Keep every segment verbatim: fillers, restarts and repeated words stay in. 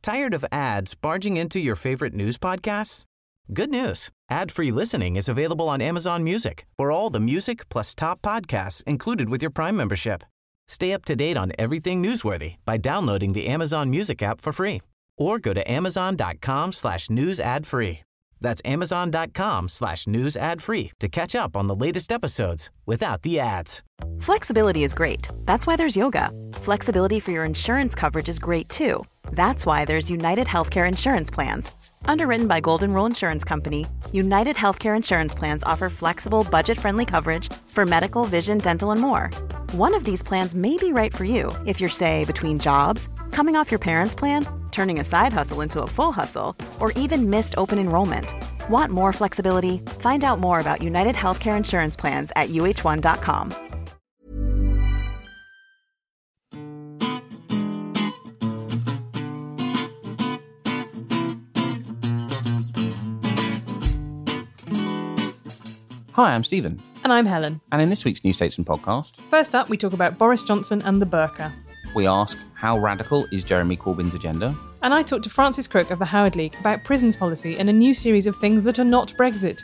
Tired of ads barging into your favorite news podcasts? Good news. Ad-free listening is available on Amazon Music for all the music plus top podcasts included with your Prime membership. Stay up to date on everything newsworthy by downloading the Amazon Music app for free or go to amazon.com slash news ad free. That's amazon.com slash news ad free to catch up on the latest episodes without the ads. Flexibility is great. That's why there's yoga. Flexibility for your insurance coverage is great too. That's why there's United Healthcare Insurance Plans. Underwritten by Golden Rule Insurance Company, United Healthcare Insurance Plans offer flexible, budget-friendly coverage for medical, vision, dental, and more. One of these plans may be right for you if you're, say, between jobs, coming off your parents' plan, turning a side hustle into a full hustle, or even missed open enrollment. Want more flexibility? Find out more about United Healthcare Insurance Plans at U H one dot com. Hi, I'm Stephen. And I'm Helen. And in this week's New Statesman podcast... First up, we talk about Boris Johnson and the burqa. We ask, how radical is Jeremy Corbyn's agenda? And I talked to Francis Crook of the Howard League about prisons policy and a new series of things that are not Brexit.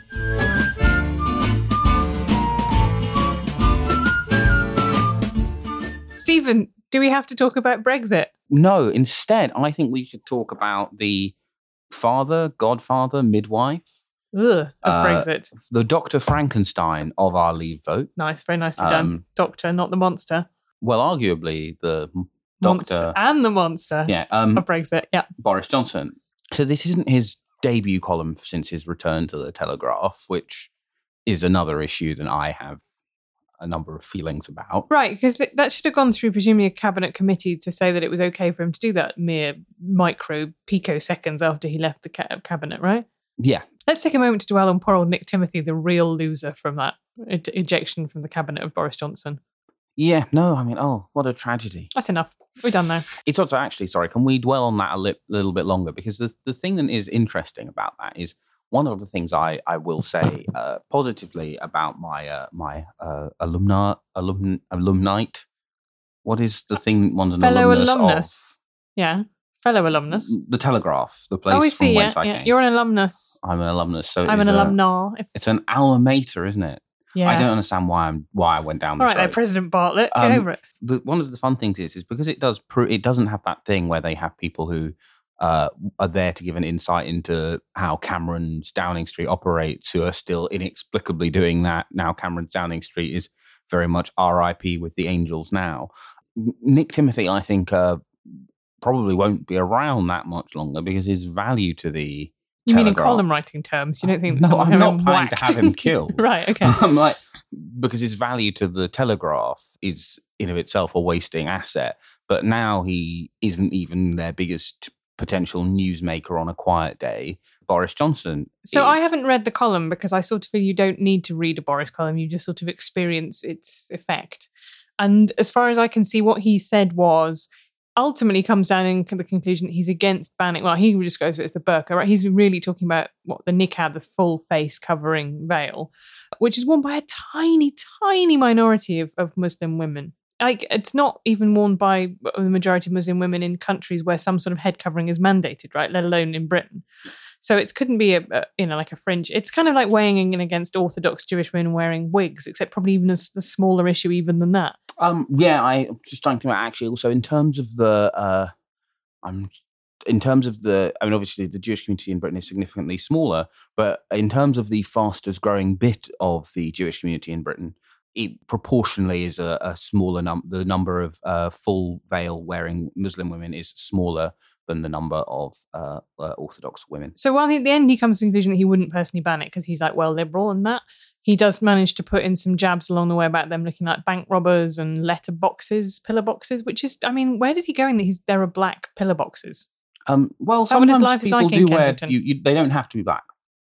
Stephen, do we have to talk about Brexit? No, instead, I think we should talk about the father, godfather, midwife... Ugh, of uh, Brexit. The Doctor Frankenstein of our Leave vote. Nice, very nicely um, done. Doctor, not the monster. Well, arguably the Monster Doctor... and the monster yeah, um, of Brexit, yeah. Boris Johnson. So this isn't his debut column since his return to the Telegraph, which is another issue that I have a number of feelings about. Right, because th- that should have gone through presumably a cabinet committee to say that it was okay for him to do that mere micro picoseconds after he left the ca- cabinet, right? Yeah. Let's take a moment to dwell on poor old Nick Timothy, the real loser from that e- ejection from the cabinet of Boris Johnson. Yeah, no, I mean, oh, what a tragedy. That's enough. We're done now. It's also actually, sorry, can we dwell on that a li- little bit longer? Because the, the thing that is interesting about that is one of the things I, I will say uh, positively about my uh, my uh, alumni, alumn, alumnite. What is the thing one's an Fellow alumnus, alumnus. of? Yeah. Fellow alumnus. The Telegraph, the place oh, I from see, whence yeah, I yeah. came. You're an alumnus. I'm an alumnus. So I'm it's an a, alumna. If... It's an alma mater, isn't it? Yeah. I don't understand why I'm why I went down this All right, road. there, President Bartlett, get Um, over it. The, one of the fun things is, is because it does, pr- it doesn't have that thing where they have people who uh, are there to give an insight into how Cameron's Downing Street operates, who are still inexplicably doing that. Now Cameron's Downing Street is very much R I P with the angels now. Nick Timothy, I think, uh, probably won't be around that much longer because his value to the You mean in Telegraph- column writing terms? You don't think that No, someone's I'm gonna not have him planning to whacked? have him killed. Right, okay. I'm like, because his value to the Telegraph is in of itself a wasting asset. But now he isn't even their biggest potential newsmaker on a quiet day. Boris Johnson So is. I haven't read the column because I sort of feel you don't need to read a Boris column. You just sort of experience its effect. And as far as I can see, what he said was ultimately comes down in the conclusion that he's against banning. Well, he describes it as the burqa, right? He's really talking about what the niqab, the full face covering veil, which is worn by a tiny, tiny minority of, of Muslim women. Like, it's not even worn by the majority of Muslim women in countries where some sort of head covering is mandated, right? Let alone in Britain. So it couldn't be a, a you know like a fringe. It's kind of like weighing in against Orthodox Jewish women wearing wigs, except probably even a, a smaller issue even than that. Um, yeah, I, I'm just trying to think about actually also in terms of the, uh, I'm in terms of the, I mean, obviously the Jewish community in Britain is significantly smaller, but in terms of the fastest growing bit of the Jewish community in Britain, it proportionally is a, a smaller number. The number of uh, full veil wearing Muslim women is smaller than the number of uh, uh, Orthodox women. So while at the end he comes to the conclusion that he wouldn't personally ban it because he's like well liberal and that, he does manage to put in some jabs along the way about them looking like bank robbers and letter boxes, pillar boxes, which is, I mean, where did he go in that he's, there are black pillar boxes? Um, well, Is that what his sometimes life is people like in do wear, Kensington? you, you, they don't have to be black.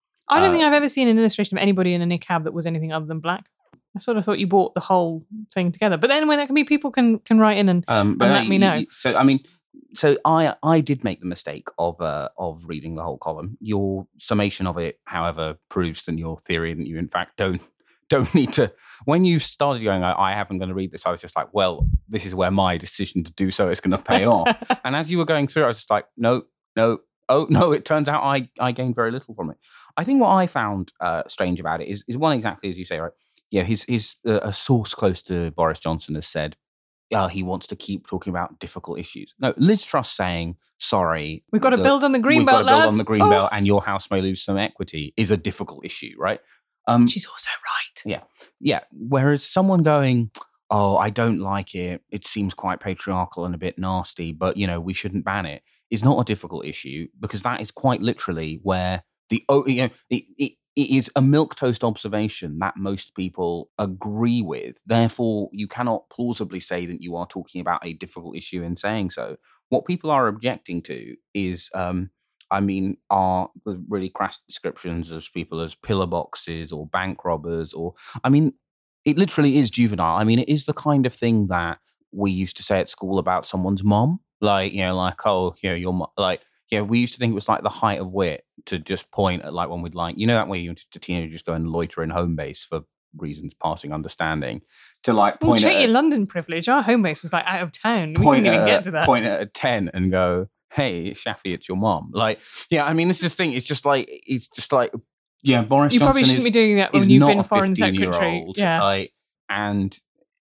I don't Uh, think I've ever seen an illustration of anybody in a niqab that was anything other than black. I sort of thought you bought the whole thing together. But then when that can be, people can can write in and, Um, and let no, me you- know. you- So I mean, so I I did make the mistake of uh, of reading the whole column. Your summation of it, however, proves that your theory that you in fact don't don't need to. When you started going, I, I haven't going to read this. I was just like, well, this is where my decision to do so is going to pay off. And as you were going through, I was just like, no, no, oh no, it turns out I, I gained very little from it. I think what I found uh, strange about it is, is one exactly as you say, right? Yeah, his, his uh, a source close to Boris Johnson has said, uh, he wants to keep talking about difficult issues. No, Liz Truss saying, sorry. We've got to the, build on the green we've belt, got to build lads. on the green oh. belt and your house may lose some equity is a difficult issue, right? Um, She's also right. Yeah. Yeah. Whereas someone going, oh, I don't like it. It seems quite patriarchal and a bit nasty, but, you know, we shouldn't ban it, is not a difficult issue because that is quite literally where the, oh, you know, it, it, it is a milquetoast observation that most people agree with. Therefore, you cannot plausibly say that you are talking about a difficult issue in saying so. What people are objecting to is, um, I mean, are the really crass descriptions of people as pillar boxes or bank robbers, or, I mean, it literally is juvenile. I mean, it is the kind of thing that we used to say at school about someone's mom. Like, you know, like, oh, you know, your mom, like, yeah, we used to think it was like the height of wit to just point at like when we'd like, you know, that way you to teenagers just go and loiter in home base for reasons passing understanding to like point well, at your London privilege. Our home base was like out of town. We point couldn't even at, get to that. Point at a ten and go, hey, Shafi, it's your mom. Like, yeah, I mean, this is the thing. It's just like, it's just like, yeah, Boris you Johnson probably shouldn't is, be doing that when is you've not been a foreign secretary. fifteen-year-old. Yeah. Like, and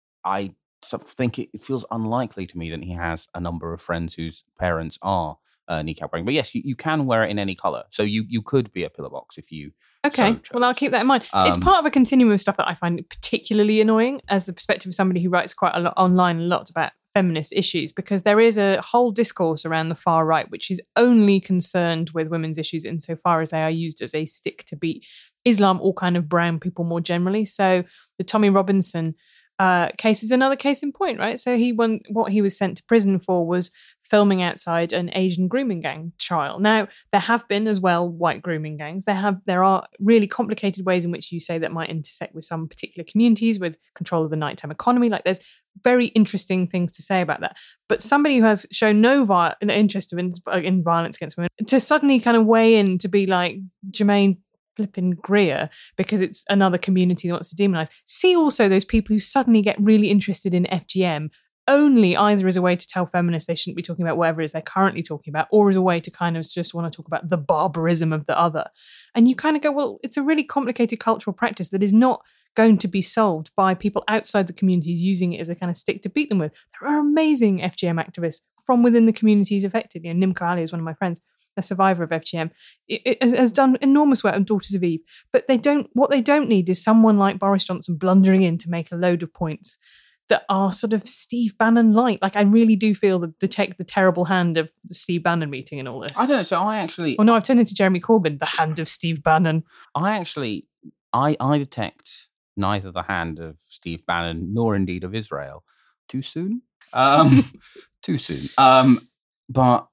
I sort of think it, it feels unlikely to me that he has a number of friends whose parents are uh, kneecap wearing. But yes, you, you can wear it in any colour. So you, you could be a pillar box if you Okay, so well, I'll keep that in mind. Um, it's part of a continuum of stuff that I find particularly annoying as the perspective of somebody who writes quite a lot online, a lot about feminist issues, because there is a whole discourse around the far right which is only concerned with women's issues insofar as they are used as a stick to beat Islam or kind of brown people more generally. So the Tommy Robinson uh, case is another case in point, right? So he won, what he was sent to prison for was filming outside an Asian grooming gang trial. Now, there have been as well white grooming gangs. There have there are really complicated ways in which you say that might intersect with some particular communities, with control of the nighttime economy. Like, there's very interesting things to say about that. But somebody who has shown no vi- interest in, in violence against women, to suddenly kind of weigh in to be like Jermaine flipping Greer because it's another community that wants to demonize. See also those people who suddenly get really interested in F G M only either as a way to tell feminists they shouldn't be talking about whatever it is they're currently talking about, or as a way to kind of just want to talk about the barbarism of the other. And you kind of go, well, it's a really complicated cultural practice that is not going to be solved by people outside the communities using it as a kind of stick to beat them with. There are amazing F G M activists from within the communities affected. You know, Nimka Ali is one of my friends, a survivor of F G M, it, it has done enormous work on Daughters of Eve. But they don't. What they don't need is someone like Boris Johnson blundering in to make a load of points that are sort of Steve Bannon light. Like, I really do feel that the take the terrible hand of the Steve Bannon meeting and all this. I don't know. So I actually, well, no, I've turned into Jeremy Corbyn, the hand of Steve Bannon. I actually, I I detect neither the hand of Steve Bannon nor indeed of Israel. Too soon. Um, too soon. Um, but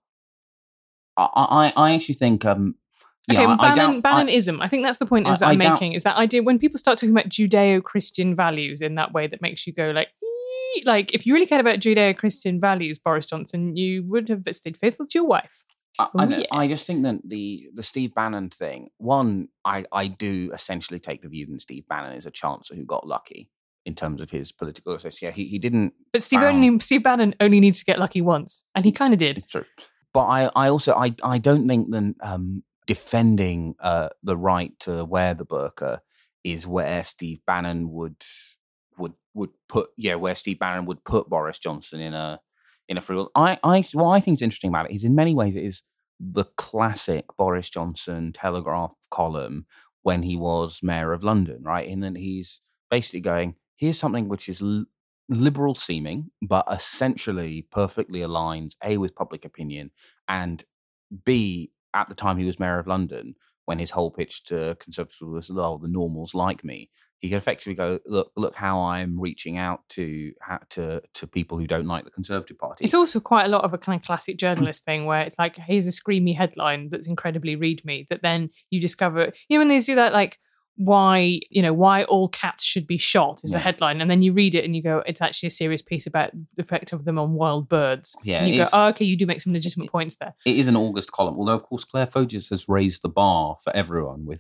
I, I, I actually think. Um, okay, yeah, I, Bannon, I doubt, Bannonism. I, I think that's the point I, I'm I making. doubt, is that idea when people start talking about Judeo-Christian values in that way that makes you go like, ee! Like if you really cared about Judeo-Christian values, Boris Johnson, you would have stayed faithful to your wife. I, Ooh, I, know, yeah. I just think that the the Steve Bannon thing. One, I I do essentially take the view that Steve Bannon is a chancer who got lucky in terms of his political success. Yeah, he he didn't. But Steve found, only Steve Bannon only needs to get lucky once, and he kind of did. It's true. But I, I also I, I don't think that um, defending uh, the right to wear the burqa is where Steve Bannon would would would put yeah where Steve Bannon would put Boris Johnson in a in a free world. I I what I think is interesting about it is in many ways it is the classic Boris Johnson Telegraph column when he was mayor of London, right? And then he's basically going, here's something which is l- liberal seeming, but essentially perfectly aligns A, with public opinion, and B, at the time he was mayor of London, when his whole pitch to Conservatives was, oh, the normals like me, he could effectively go, look, look how I'm reaching out to to to people who don't like the Conservative Party. It's also quite a lot of a kind of classic journalist thing where it's like, here's a screamy headline that's incredibly read me, that then you discover, you know, when they do that, like, why, you know, why all cats should be shot is Yeah. the headline. And then you read it and you go, it's actually a serious piece about the effect of them on wild birds. Yeah, and you go, it's- oh, okay, you do make some legitimate points there. It is an August column, although, of course, Claire Foges has raised the bar for everyone with the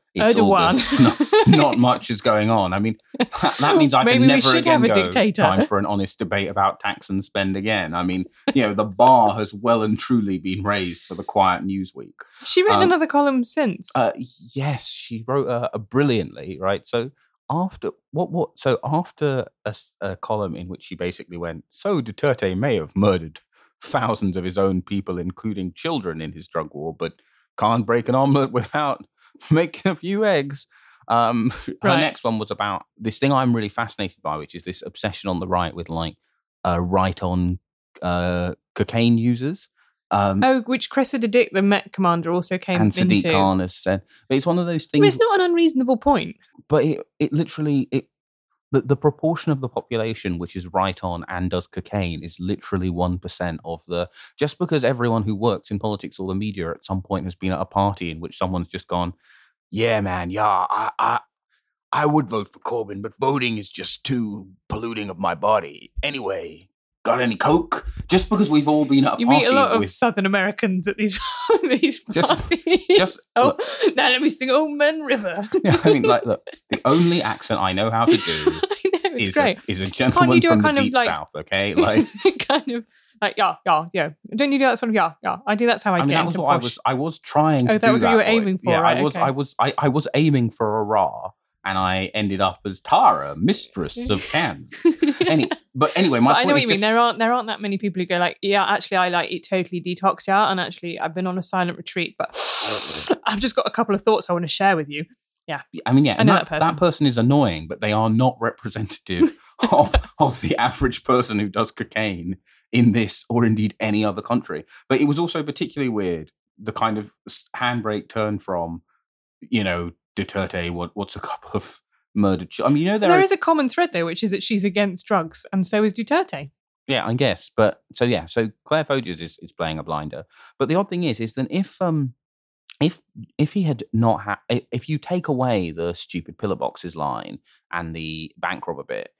it's Erdogan. August. Not, not much is going on. I mean, that, that means I Maybe can we never should again have a go dictator. time for an honest debate about tax and spend again. I mean, you know, the bar has well and truly been raised for the quiet news week. Has she written Um, another column since? Uh, yes, she wrote a, a brilliantly, right? So after what what so after a, s- a column in which she basically went, so Duterte may have murdered thousands of his own people, including children, in his drug war, but can't break an omelet without making a few eggs. Um, her Right. next one was about this thing I'm really fascinated by, which is this obsession on the right with like uh, right on uh, cocaine users. Um, Oh, which Cressida Dick, the Met commander, also came and Sadiq into. Khan has said, but it's one of those I mean, things. it's not an unreasonable point. But it, it literally it the, the proportion of the population which is right on and does cocaine is literally one percent of the just because everyone who works in politics or the media at some point has been at a party in which someone's just gone, yeah man, yeah, I I I would vote for Corbyn, but voting is just too polluting of my body. Anyway, got any coke? Just because we've all been at a You party meet a lot of with Southern Americans at these, these Just- parties. just- oh, look. now let me sing Old Man River. yeah, I mean like look, the only accent I know how to do I know, it's is great. a, is a gentleman do a from the kind of, deep like- south, okay? Like kind of like, yeah, yeah, yeah. Don't you do that sort of, yeah, yeah. I do, that's how I, I mean, get that was into what I posh. was. I was trying to Oh, that do was what that. you were boy. aiming for, Yeah, right, I was. okay. I was. I, I was aiming for a ra, and I ended up as Tara, mistress of Kansas. Any, but anyway, my But I point know what is you mean. just- There aren't there aren't that many people who go like, yeah, actually, I like eat totally detox, yeah, and actually, I've been on a silent retreat, but I've just got a couple of thoughts I want to share with you. I mean, yeah, I and know that, that that, person. person is annoying, but they are not representative of of the average person who does cocaine in this or indeed any other country. But it was also particularly weird the kind of s- handbrake turn from, you know, Duterte. What what's a couple of murdered? Ch- I mean, you know, there, There are- is a common thread though, which is that she's against drugs, and so is Duterte. Yeah, I guess. But so yeah, so Claire Foges is, is playing a blinder. But the odd thing is, is that if um if if he had not had if you take away the stupid pillar boxes line and the bank robber bit,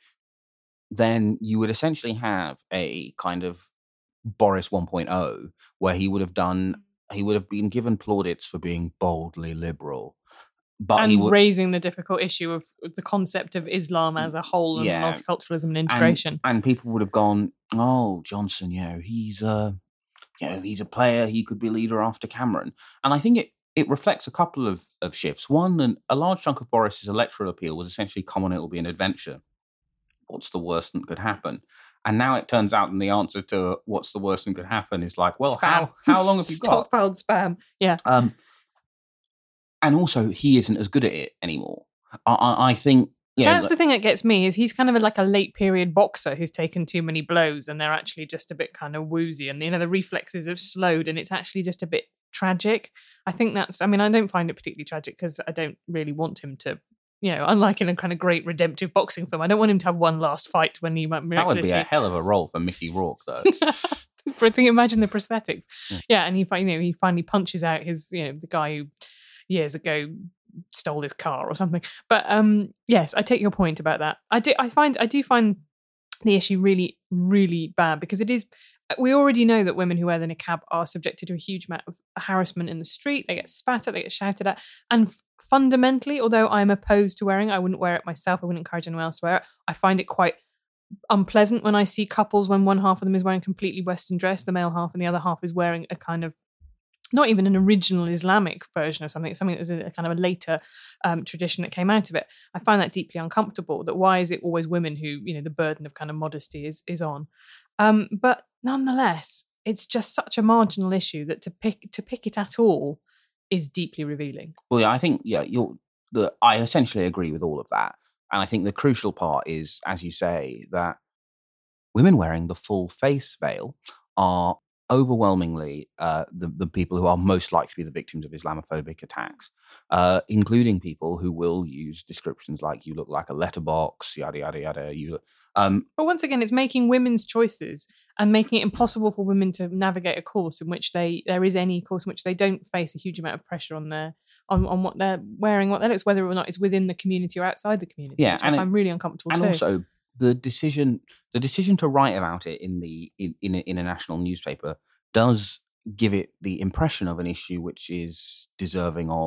then you would essentially have a kind of Boris 1.0 where he would have done he would have been given plaudits for being boldly liberal. But he and would raising the difficult issue of the concept of Islam as a whole and Yeah. multiculturalism and and, integration. and people would have gone, oh, Johnson, you know, he's uh, you know, he's a player. He could be leader after Cameron. And I think it it reflects a couple of, of shifts. One, and a large chunk of Boris's electoral appeal was essentially, come on, it'll be an adventure. What's the worst that could happen? And now it turns out, and the answer to what's the worst that could happen is like, well, Spam. how how long have you got? Stockpiled spam. Yeah. Um, and also, he isn't as good at it anymore. I, I, I think. Yeah, That's the thing that gets me is he's kind of a, like a late period boxer who's taken too many blows and they're actually just a bit kind of woozy and you know the reflexes have slowed and it's actually just a bit tragic. I think that's I mean I don't find it particularly tragic because I don't really want him to, you know, unlike in a kind of great redemptive boxing film, I don't want him to have one last fight when he might that would be miraculously a hell of a role for Mickey Rourke, though. I think imagine the prosthetics. Yeah. Yeah, and he fi- you know he finally punches out his you know the guy who years ago stole his car or something. But um yes, I take your point about that. I do I find I do find the issue really really bad because it is we already know that women who wear the niqab are subjected to a huge amount of harassment in the street. They get spat at, they get shouted at, and fundamentally, although I'm opposed to wearing it, I wouldn't wear it myself. I wouldn't encourage anyone else to wear it. I find it quite unpleasant when I see couples when one half of them is wearing completely Western dress, the male half, and the other half is wearing a kind of not even an original Islamic version of something, something that was a, a kind of a later um, tradition that came out of it. I find that deeply uncomfortable. That why is it always women who, you know, the burden of kind of modesty is is on? Um, but nonetheless, it's just such a marginal issue that to pick to pick it at all is deeply revealing. Well, yeah, I think yeah, you're the. I essentially agree with all of that, and I think the crucial part is, as you say, that women wearing the full face veil are overwhelmingly uh, the the people who are most likely to be the victims of Islamophobic attacks, uh, including people who will use descriptions like "you look like a letterbox," yada yada yada. You, look- um, But once again, it's making women's choices and making it impossible for women to navigate a course in which they there is any course in which they don't face a huge amount of pressure on their on, on what they're wearing, what they look, whether or not it's within the community or outside the community. Yeah, which and I it- find really uncomfortable and too. also the decision the decision to write about it in the in in a, in a national newspaper does give it the impression of an issue which is deserving of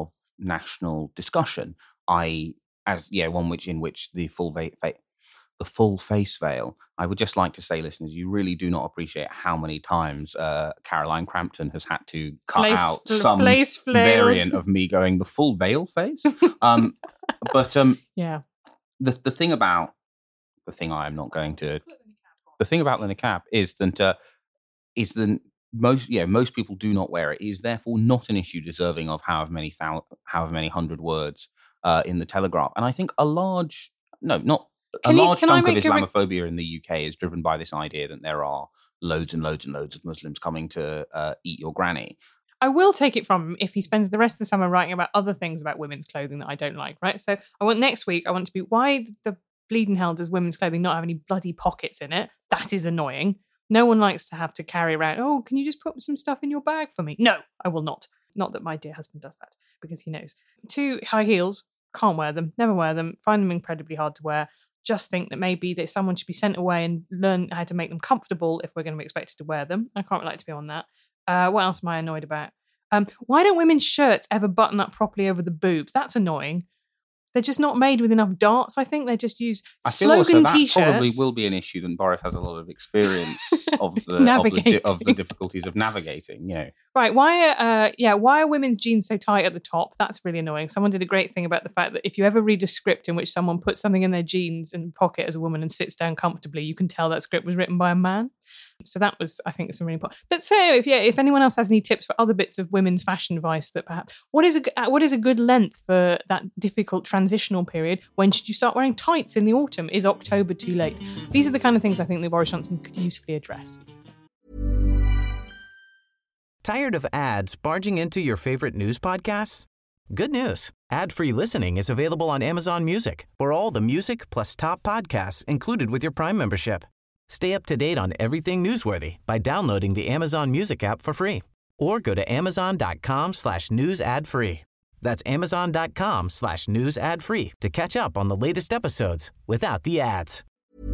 national discussion, I as yeah one which in which the full va- fa- the full face veil. I would just like to say, listeners, you really do not appreciate how many times uh, Caroline Crampton has had to cut Place, out fl- some place flail. variant of me going the full veil face. Um, but um, yeah, the the thing about the thing I am not going to the thing about the niqab is that uh, is that most yeah most people do not wear it. It is therefore not an issue deserving of however many thou- however many hundred words uh, in the Telegraph. And I think a large no not Can a you- large can I chunk of make a re- Islamophobia in the U K is driven by this idea that there are loads and loads and loads of Muslims coming to uh, eat your granny. I will take it from him if he spends the rest of the summer writing about other things about women's clothing that I don't like, right? So I want next week, I want to be, why the bleeding hell does women's clothing not have any bloody pockets in it? That is annoying. No one likes to have to carry around, oh, can you just put some stuff in your bag for me? No, I will not. Not that my dear husband does that, because he knows. Two, high heels, can't wear them, never wear them, find them incredibly hard to wear. Just think that maybe that someone should be sent away and learn how to make them comfortable if we're going to be expected to wear them. I can't relate to be on that. Uh, what else am I annoyed about? Um, why don't women's shirts ever button up properly over the boobs? That's annoying. They're just not made with enough darts, I think. They just use I feel slogan also that t-shirts. probably will be an issue that Boris has a lot of experience of the, of the Navigating. di- of the difficulties of navigating. You know, Right, why are, uh, yeah, why are women's jeans so tight at the top? That's really annoying. Someone did a great thing about the fact that if you ever read a script in which someone puts something in their jeans and pocket as a woman and sits down comfortably, you can tell that script was written by a man. So that was, I think, some really important. But so, if yeah, if anyone else has any tips for other bits of women's fashion advice, that perhaps what is a g- uh, what is a good length for that difficult transitional period? When should you start wearing tights in the autumn? Is October too late? These are the kind of things I think that Boris Johnson could usefully address. Tired of ads barging into your favorite news podcasts? Good news. Ad-free listening is available on Amazon Music for all the music plus top podcasts included with your Prime membership. Stay up to date on everything newsworthy by downloading the Amazon Music app for free or go to amazon.com slash news ad free. That's amazon.com slash news ad free to catch up on the latest episodes without the ads.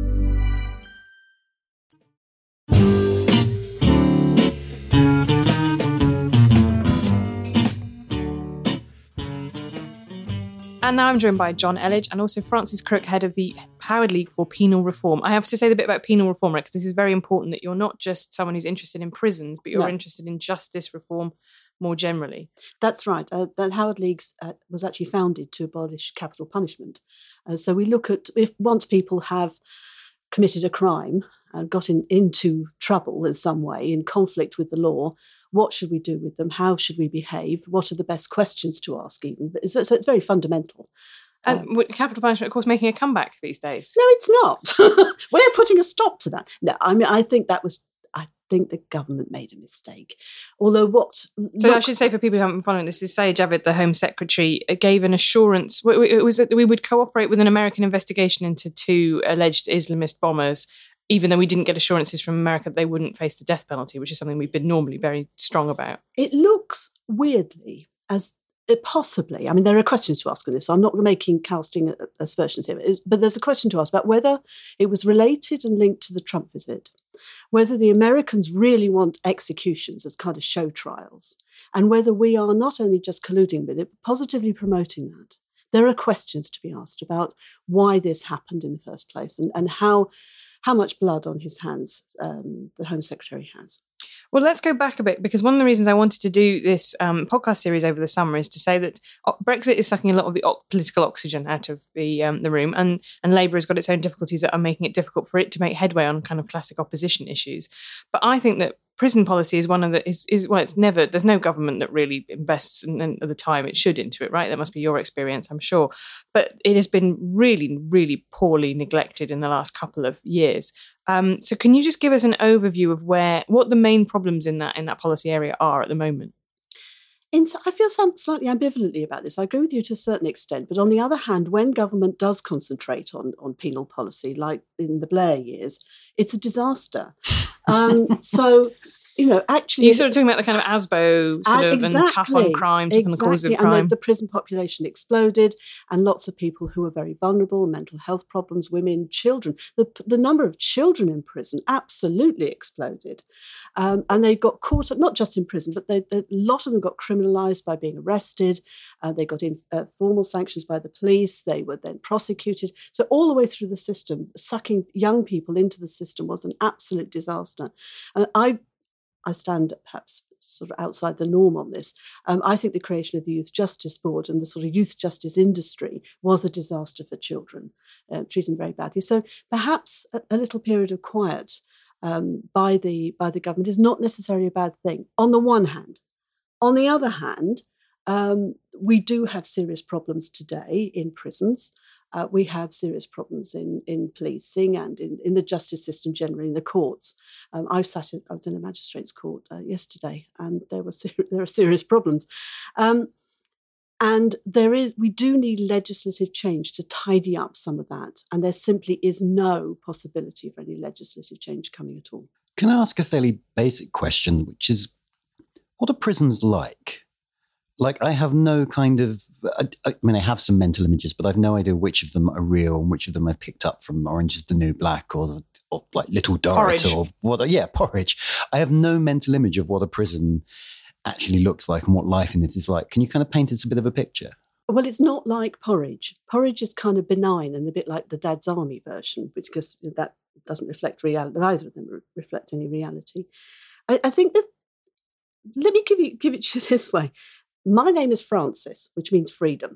And now I'm joined by John Elledge and also Francis Crook, head of the Howard League for Penal Reform. I have to say a bit about penal reform, right? Because this is very important that you're not just someone who's interested in prisons, but you're No. interested in justice reform more generally. That's right. Uh, the Howard League uh, was actually founded to abolish capital punishment. Uh, so we look at, if once people have committed a crime and got in, into trouble in some way, in conflict with the law, what should we do with them? How should we behave? What are the best questions to ask even? So, so it's very fundamental. And Um, with capital punishment, of course, making a comeback these days. No, it's not. We're putting a stop to that. No, I mean, I think that was, I think the government made a mistake. Although what... So looks, I should say, for people who haven't been following this, is Sayed Javid, the Home Secretary, uh, gave an assurance. w- w- It was that we would cooperate with an American investigation into two alleged Islamist bombers, even though we didn't get assurances from America that they wouldn't face the death penalty, which is something we've been normally very strong about. It looks weirdly as it possibly, I mean, there are questions to ask on this. So I'm not making casting aspersions here, but there's a question to ask about whether it was related and linked to the Trump visit, whether the Americans really want executions as kind of show trials, and whether we are not only just colluding with it, but positively promoting that. There are questions to be asked about why this happened in the first place and, and how how much blood on his hands um, the Home Secretary has. Well, let's go back a bit, because one of the reasons I wanted to do this um, podcast series over the summer is to say that uh, Brexit is sucking a lot of the o- political oxygen out of the um, the room, and, and Labour has got its own difficulties that are making it difficult for it to make headway on kind of classic opposition issues. But I think that prison policy is one of the, is, is well, it's never, there's no government that really invests in, in, at the time it should into it, right? That must be your experience, I'm sure. But it has been really, really poorly neglected in the last couple of years. Um, so can you just give us an overview of where, what the main problems in that in that policy area are at the moment? In, I feel some, slightly ambivalently about this. I agree with you to a certain extent. But on the other hand, when government does concentrate on, on penal policy, like in the Blair years, it's a disaster. Um, so you know, actually... You're sort of talking about the kind of A S B O sort uh, of exactly, and tough on crime, tough exactly. on the causes of and crime. the, the prison population exploded, and lots of people who were very vulnerable, mental health problems, women, children. The, the number of children in prison absolutely exploded. Um, and they got caught up, not just in prison, but they, a lot of them got criminalised by being arrested. Uh, they got in, uh, formal sanctions by the police. They were then prosecuted. So all the way through the system, sucking young people into the system was an absolute disaster. And I, I stand perhaps sort of outside the norm on this. Um, I think the creation of the Youth Justice Board and the sort of youth justice industry was a disaster for children, uh, treated them very badly. So perhaps a, a little period of quiet um, by the by the government is not necessarily a bad thing, on the one hand. On the other hand, um, we do have serious problems today in prisons. Uh, we have serious problems in, in policing and in, in the justice system generally, in the courts. Um, I sat in, I was in a magistrate's court uh, yesterday, and there were ser- there are serious problems. Um, and there is, we do need legislative change to tidy up some of that. And there simply is no possibility of any legislative change coming at all. Can I ask a fairly basic question, which is, what are prisons like? Like, I have no kind of, I, I mean, I have some mental images, but I've no idea which of them are real and which of them I've picked up from Orange is the New Black or, or like Little Dorrit or what, yeah, Porridge. I have no mental image of what a prison actually looks like and what life in it is like. Can you kind of paint us a bit of a picture? Well, it's not like Porridge. Porridge is kind of benign and a bit like the Dad's Army version, because that doesn't reflect reality. Neither of them re- reflect any reality. I, I think that, let me give you give it to you this way. My name is Francis, which means freedom.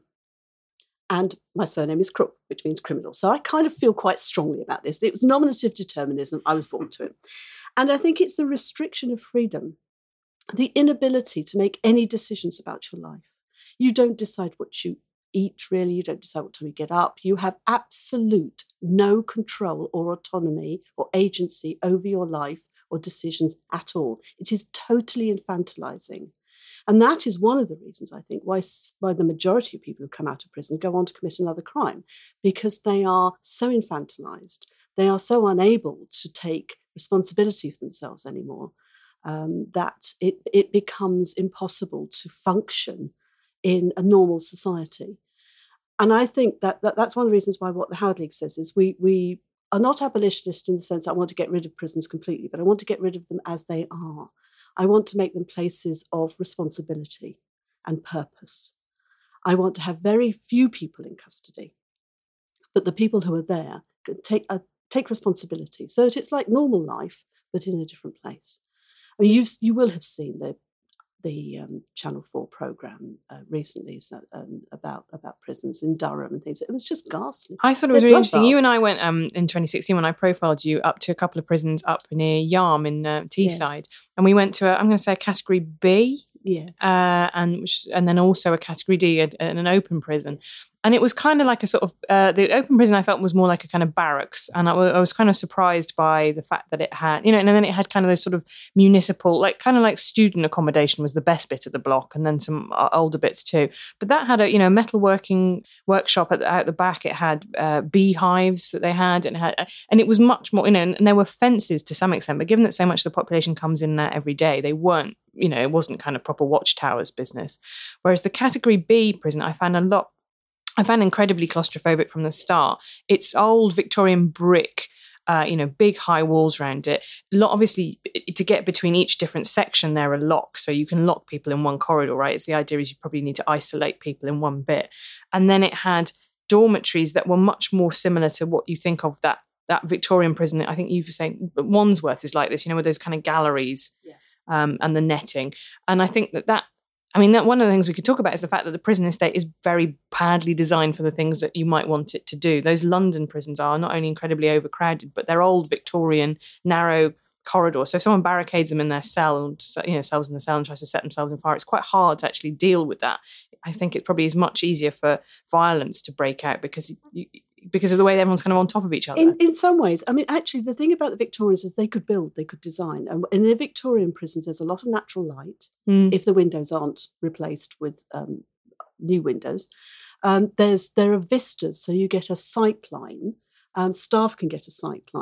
And my surname is Crook, which means criminal. So I kind of feel quite strongly about this. It was nominative determinism. I was born to it. And I think it's the restriction of freedom, the inability to make any decisions about your life. You don't decide what you eat, really. You don't decide what time you get up. You have absolute no control or autonomy or agency over your life or decisions at all. It is totally infantilizing. And that is one of the reasons, I think, why, why the majority of people who come out of prison go on to commit another crime, because they are so infantilized. They are so unable to take responsibility for themselves anymore um, that it, it becomes impossible to function in a normal society. And I think that, that that's one of the reasons why what the Howard League says is we we are not abolitionists in the sense that I want to get rid of prisons completely, but I want to get rid of them as they are. I want to make them places of responsibility and purpose. I want to have very few people in custody, but the people who are there can take uh, take responsibility. So that it's like normal life, but in a different place. I mean, you you will have seen the the um, Channel four programme uh, recently so, um, about about prisons in Durham and things. It was just ghastly. I thought it was They're really interesting. You and I went um, in twenty sixteen when I profiled you up to a couple of prisons up near Yarm in uh, Teesside. Yes. And we went to, a, I'm going to say a category B. Yes. Uh, and which, and then also a category D, a, an open prison. And it was kind of like a sort of, uh, the open prison I felt was more like a kind of barracks. And I, w- I was kind of surprised by the fact that it had, you know, and then it had kind of those sort of municipal, like kind of like student accommodation was the best bit of the block, and then some uh, older bits too. But that had a, you know, metalworking workshop at the, out the back. It had uh, beehives that they had, and it had, and it was much more, you know, and, and there were fences to some extent. But given that so much of the population comes in there every day, they weren't, you know, it wasn't kind of proper watchtowers business. Whereas the category B prison, I found a lot, I found incredibly claustrophobic from the start. It's old Victorian brick, uh, you know, big high walls around it. Lot, obviously, to get between each different section, there are locks, so you can lock people in one corridor, right? It's the idea is you probably need to isolate people in one bit. And then it had dormitories that were much more similar to what you think of that that Victorian prison. I think you were saying Wandsworth is like this, you know, with those kind of galleries. Yeah. Um, and the netting. And I think that that, I mean, that one of the things we could talk about is the fact that the prison estate is very badly designed for the things that you might want it to do. Those London prisons are not only incredibly overcrowded, but they're old Victorian, narrow corridors. So if someone barricades them in their cell, and, you know, cells in the cell and tries to set themselves on fire, it's quite hard to actually deal with that. I think it probably is much easier for violence to break out because you, because of the way everyone's kind of on top of each other. In, in some ways. I mean, actually, the thing about the Victorians is they could build, they could design. And in the Victorian prisons, there's a lot of natural light, mm. if the windows aren't replaced with um, new windows. Um, there's There are vistas, so you get a sight line. Um, staff can get a sight line.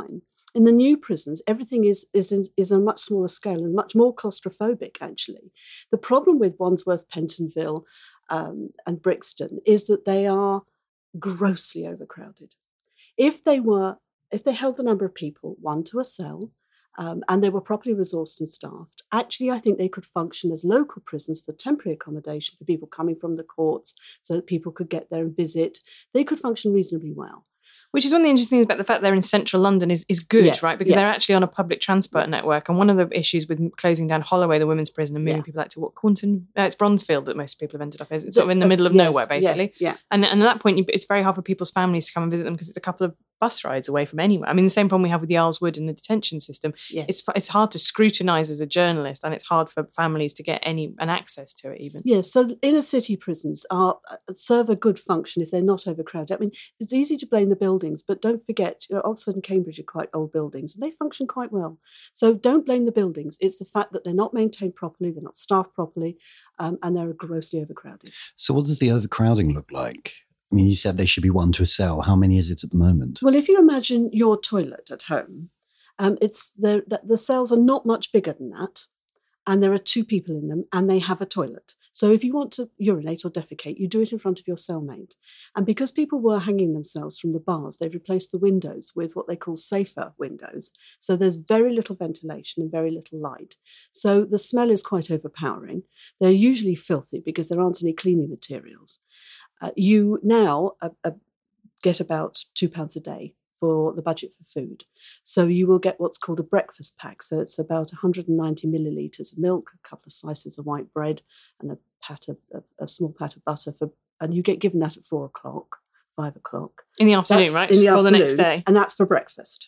In the new prisons, everything is is, in, is on a much smaller scale and much more claustrophobic, actually. The problem with Wandsworth, Pentonville um, and Brixton is that they are grossly overcrowded. If they were, if they held the number of people, one to a cell, um, and they were properly resourced and staffed, actually I think they could function as local prisons for temporary accommodation for people coming from the courts so that people could get there and visit. They could function reasonably well. Which is one of the interesting things about the fact they're in central London is, is good, Yes, right? Because yes. they're actually on a public transport Yes. network. And one of the issues with closing down Holloway, the women's prison, and moving Yeah. people out to what, Quanton? No, it's Bronzefield that most people have ended up. Is It's sort of in the Uh, middle of yes, nowhere, basically. Yeah, yeah. And, and at that point, you, it's very hard for people's families to come and visit them because it's a couple of bus rides away from anywhere. I mean, the same problem we have with the Isles Wood and the detention system. Yes. It's it's hard to scrutinise as a journalist, and it's hard for families to get any an access to it even. Yes, so inner city prisons are uh, serve a good function if they're not overcrowded. I mean, it's easy to blame the buildings, but don't forget, you know, Oxford and Cambridge are quite old buildings, and they function quite well. So don't blame the buildings. It's the fact that they're not maintained properly, they're not staffed properly, um, and they're grossly overcrowded. So what does the overcrowding look like? I mean, you said they should be one to a cell. How many is it at the moment? Well, if you imagine your toilet at home, um, it's the, the the cells are not much bigger than that, and there are two people in them, and they have a toilet. So if you want to urinate or defecate, you do it in front of your cellmate. And because people were hanging themselves from the bars, they've replaced the windows with what they call safer windows. So there's very little ventilation and very little light. So the smell is quite overpowering. They're usually filthy because there aren't any cleaning materials. Uh, you now uh, uh, get about two pounds a day for the budget for food. So you will get what's called a breakfast pack. So it's about one hundred ninety millilitres of milk, a couple of slices of white bread, and a pat of, a, a small pat of butter. For, and you get given that at four o'clock, five o'clock. In the afternoon, That's right? In the For afternoon, the next day. and that's for breakfast.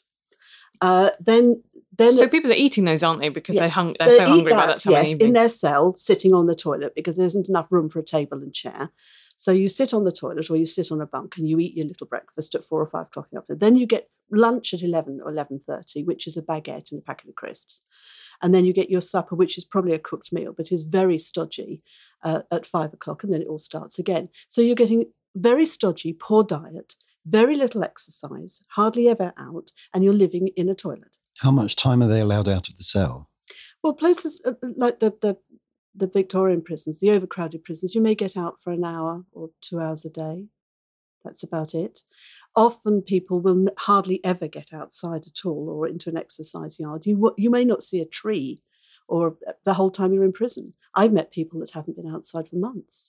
Uh, then, then So people are eating those, aren't they? Because Yes. they're, hung- they're They so eat hungry by that, that time yes, of the evening. in their cell, sitting on the toilet, because there isn't enough room for a table and chair. So you sit on the toilet or you sit on a bunk and you eat your little breakfast at four or five o'clock in the afternoon. Then you get lunch at eleven or eleven thirty, which is a baguette and a packet of crisps. And then you get your supper, which is probably a cooked meal, but is very stodgy uh, at five o'clock. And then it all starts again. So you're getting very stodgy, poor diet, very little exercise, hardly ever out, and you're living in a toilet. How much time are they allowed out of the cell? Well, places uh, like the, the the Victorian prisons, the overcrowded prisons, you may get out for an hour or two hours a day. That's about it. Often people will n- hardly ever get outside at all or into an exercise yard. You w- you may not see a tree or the whole time you're in prison. I've met people that haven't been outside for months.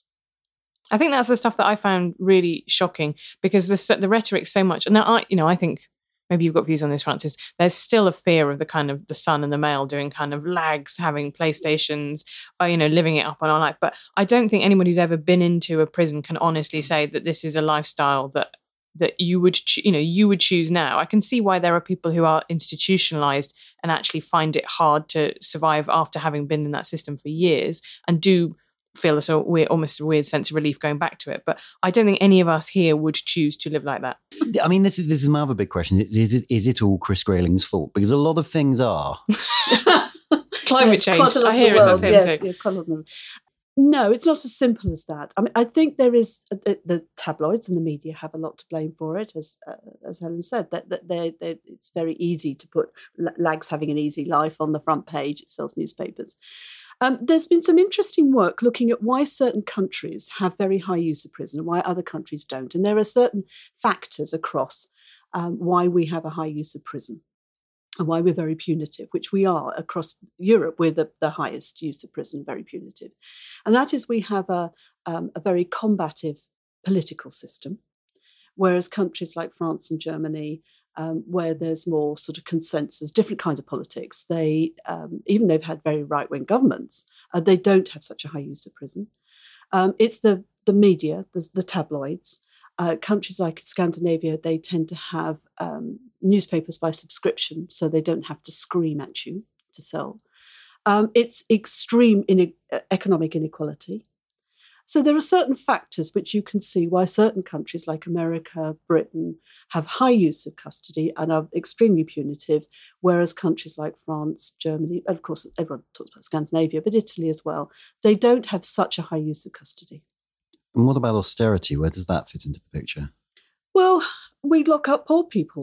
I think that's the stuff that I found really shocking because the the rhetoric so much, and I, you know, I think maybe you've got views on this, Francis. There's still a fear of the kind of the Sun and the Mail doing kind of lags, having PlayStations, or, you know, living it up on our life. But I don't think anyone who's ever been into a prison can honestly say that this is a lifestyle that that you would, ch- you know, you would choose now. I can see why there are people who are institutionalized and actually find it hard to survive after having been in that system for years and do feel a sort of weird, almost a weird sense of relief going back to it. But I don't think any of us here would choose to live like that. I mean, this is this is my other big question. Is, is, it, is it all Chris Grayling's fault? Because a lot of things are. Climate Yes, change. quite a lot I of hear the it. world, That's him yes, too. yes, quite a lot of them. No, it's not as simple as that. I mean, I think there is uh, the, the tabloids and the media have a lot to blame for it, as uh, as Helen said. That that they they it's very easy to put Lags having an easy life on the front page. It sells newspapers. Um, there's been some interesting work looking at why certain countries have very high use of prison and why other countries don't. And there are certain factors across um, why we have a high use of prison and why we're very punitive, which we are across Europe. We're the, the highest use of prison, very punitive. And that is we have a, um, a very combative political system, whereas countries like France and Germany, Um, where there's more sort of consensus, different kind of politics. They, um, even though they've had very right-wing governments, uh, they don't have such a high use of prison. Um, it's the the media, the, the tabloids. Uh, countries like Scandinavia, they tend to have um, newspapers by subscription, so they don't have to scream at you to sell. Um, it's extreme in economic inequality. So there are certain factors which you can see why certain countries like America, Britain have high use of custody and are extremely punitive, whereas countries like France, Germany, and of course everyone talks about Scandinavia, but Italy as well, they don't have such a high use of custody. And what about austerity? Where does that fit into the picture? Well, we lock up poor people.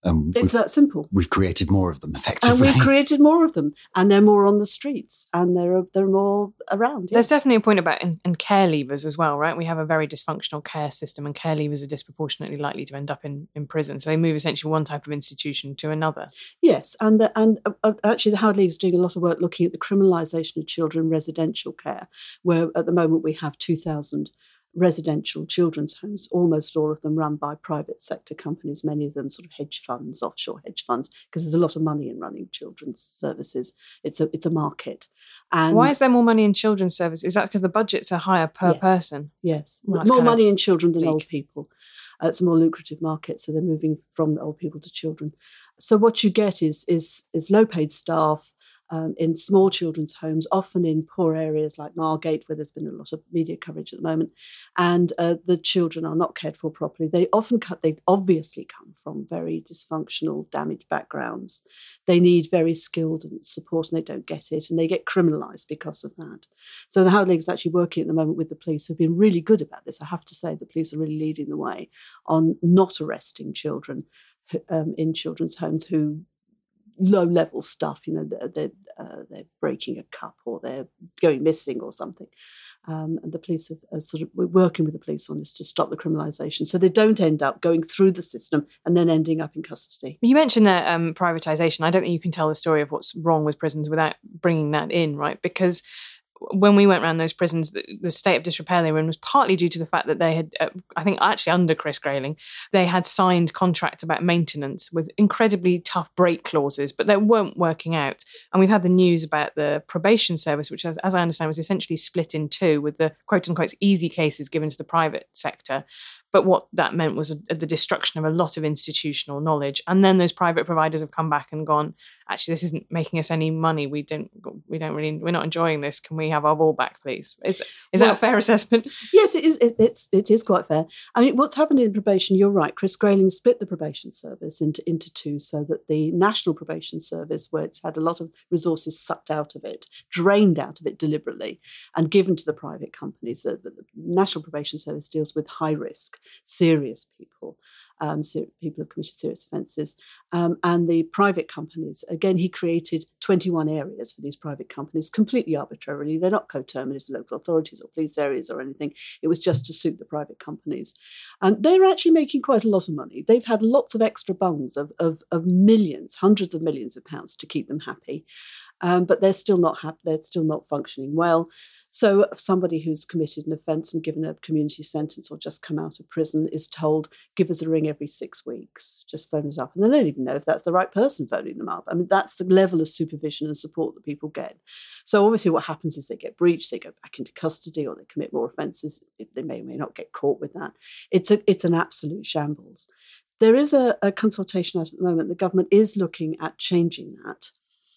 Um, it's that simple. We've created more of them, effectively. And we've created more of them. And they're more on the streets. And there are, there are more around. Yes. There's definitely a point about in, in care leavers as well, right? We have a very dysfunctional care system, and care leavers are disproportionately likely to end up in, in prison. So they move essentially one type of institution to another. Yes. And the, and uh, actually the Howard League is doing a lot of work looking at the criminalisation of children in residential care, where at the moment we have two thousand residential children's homes, almost all of them run by private sector companies, many of them sort of hedge funds, offshore hedge funds, because there's a lot of money in running children's services. It's a it's a market. And why is there more money in children's services? Is that because the budgets are higher per yes, person? Yes, well, more money in children than bleak. old people. Uh, it's a more lucrative market, so they're moving from old people to children. So what you get is is is low paid staff. Um, in small children's homes, often in poor areas like Margate, where there's been a lot of media coverage at the moment, and uh, the children are not cared for properly. They often cut, they obviously come from very dysfunctional, damaged backgrounds. They need very skilled support and they don't get it, and they get criminalised because of that. So the Howard League is actually working at the moment with the police, who've been really good about this. I have to say the police are really leading the way on not arresting children um, in children's homes who low-level stuff, you know, they're, they're, uh, they're breaking a cup or they're going missing or something. Um, and the police are, are sort of, we're working with the police on this to stop the criminalisation so they don't end up going through the system and then ending up in custody. You mentioned that um, privatisation. I don't think you can tell the story of what's wrong with prisons without bringing that in, right? Because when we went around those prisons, the, the state of disrepair they were in was partly due to the fact that they had, uh, I think actually under Chris Grayling, they had signed contracts about maintenance with incredibly tough break clauses, but they weren't working out. And we've had the news about the probation service, which as, as I understand was essentially split in two with the quote unquote easy cases given to the private sector. But what that meant was a, the destruction of a lot of institutional knowledge. And then those private providers have come back and gone, actually, this isn't making us any money. We don't, we don't really, we're not enjoying this. Can we have our ball back, please? Is, is well, that a fair assessment? Yes, it is. It, it's, it is quite fair. I mean, what's happened in probation, you're right. Chris Grayling split the probation service into, into two so that the National Probation Service, which had a lot of resources sucked out of it, drained out of it deliberately and given to the private companies. The, the National Probation Service deals with high risk, serious people, um, ser- people who have committed serious offences. Um, and the private companies, again, he created twenty-one areas for these private companies completely arbitrarily. They're not coterminous with local authorities or police areas or anything. It was just to suit the private companies. And they're actually making quite a lot of money. They've had lots of extra bungs of, of, of millions, hundreds of millions of pounds to keep them happy. Um, but they're still not happy. They're still not functioning well. So if somebody who's committed an offence and given a community sentence or just come out of prison is told, give us a ring every six weeks, just phone us up. And they don't even know if that's the right person phoning them up. I mean, that's the level of supervision and support that people get. So obviously what happens is they get breached, they go back into custody or they commit more offences. They may or may not get caught with that. It's a, it's an absolute shambles. There is a, a consultation out at the moment. The government is looking at changing that.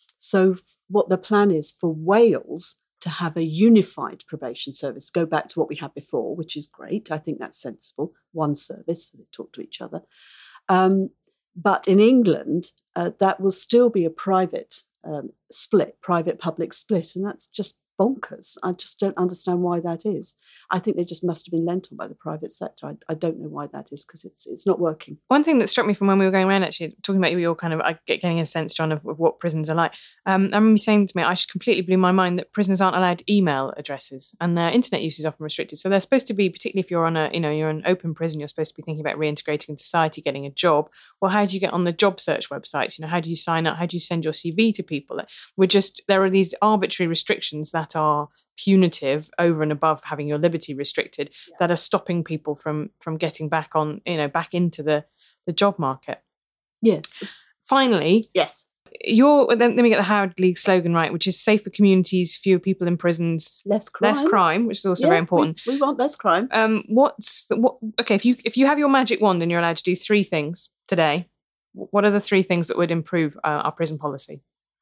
So what the plan is for Wales to have a unified probation service, go back to what we had before, which is great. I think that's sensible. One service, so they talk to each other. Um, but in England, uh, that will still be a private um, split, private-public split, and that's just bonkers. I just don't understand why that is. I think they just must have been lent on by the private sector. I, I don't know why that is because it's it's not working. One thing that struck me from when we were going around, actually, talking about your kind of I get getting a sense, John, of, of what prisons are like. Um, I remember you saying to me, I just completely blew my mind that prisoners aren't allowed email addresses and their internet use is often restricted. So they're supposed to be, particularly if you're on a, you know, you're an open prison, you're supposed to be thinking about reintegrating in society, getting a job. Well, how do you get on the job search websites? You know, how do you sign up? How do you send your C V to people? We're just, there are these arbitrary restrictions that are punitive over and above having your liberty restricted yeah. that are stopping people from from getting back on, you know, back into the the job market. Yes. Finally, yes. Your let, let me get the Howard League slogan right, which is safer communities, fewer people in prisons, less crime. Less crime, which is also yeah, very important. We, we want less crime. Um, what's the, what? Okay, if you if you have your magic wand and you're allowed to do three things today, what are the three things that would improve uh, our prison policy?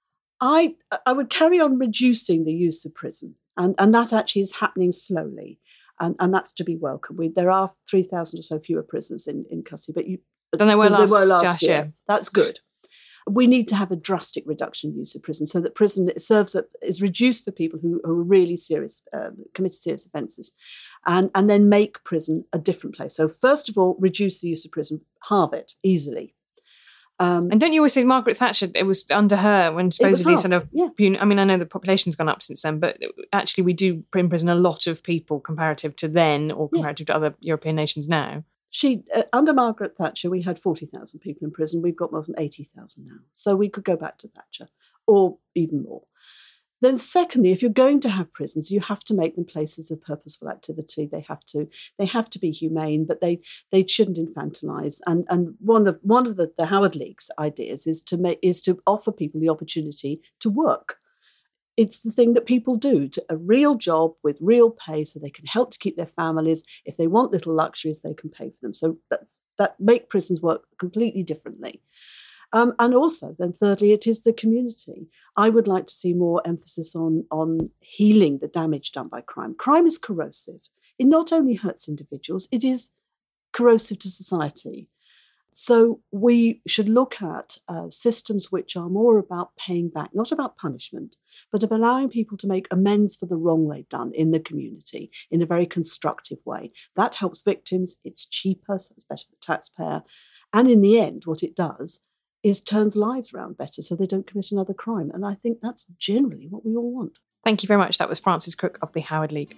I I would carry on reducing the use of prison. And, and that actually is happening slowly. And, and that's to be welcome. We, there are three thousand or so fewer prisons in, in custody. But you, than there were last, were last year. year. That's good. We need to have a drastic reduction in use of prison so that prison serves is reduced for people who, who are really serious, uh, committed serious offences, and, and then make prison a different place. So first of all, reduce the use of prison, halve it easily. Um, And don't you always say Margaret Thatcher, it was under her when supposedly hard, sort of, yeah. I mean, I know the population's gone up since then, but actually we do imprison a lot of people comparative to then or comparative yeah. to other European nations now. She uh, under Margaret Thatcher, we had forty thousand people in prison. We've got more than eighty thousand now. So we could go back to Thatcher or even more. Then secondly, if you're going to have prisons, you have to make them places of purposeful activity. They have to they have to be humane, but they they shouldn't infantilize. And and one of one of the, the Howard League's ideas is to make is to offer people the opportunity to work. It's the thing that people do, to a real job with real pay so they can help to keep their families. If they want little luxuries, they can pay for them. So that's that make prisons work completely differently. Um, and also, then thirdly, it is the community. I would like to see more emphasis on, on healing the damage done by crime. Crime is corrosive. It not only hurts individuals, it is corrosive to society. So we should look at uh, systems which are more about paying back, not about punishment, but of allowing people to make amends for the wrong they've done in the community in a very constructive way. That helps victims. It's cheaper, so it's better for the taxpayer. And in the end, what it does is turns lives around better so they don't commit another crime. And I think that's generally what we all want. Thank you very much. That was Frances Cook of the Howard League.